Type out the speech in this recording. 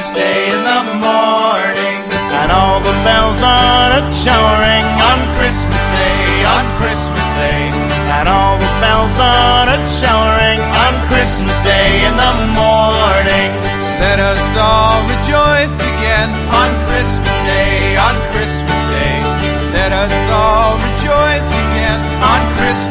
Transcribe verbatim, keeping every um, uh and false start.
Christmas Day in the morning. And all the bells on earth shall ring on Christmas Day, on Christmas Day. And all the bells on earth shall ring on Christmas Day in the morning. Let us all rejoice again on Christmas Day, on Christmas Day. Let us all rejoice again on Christmas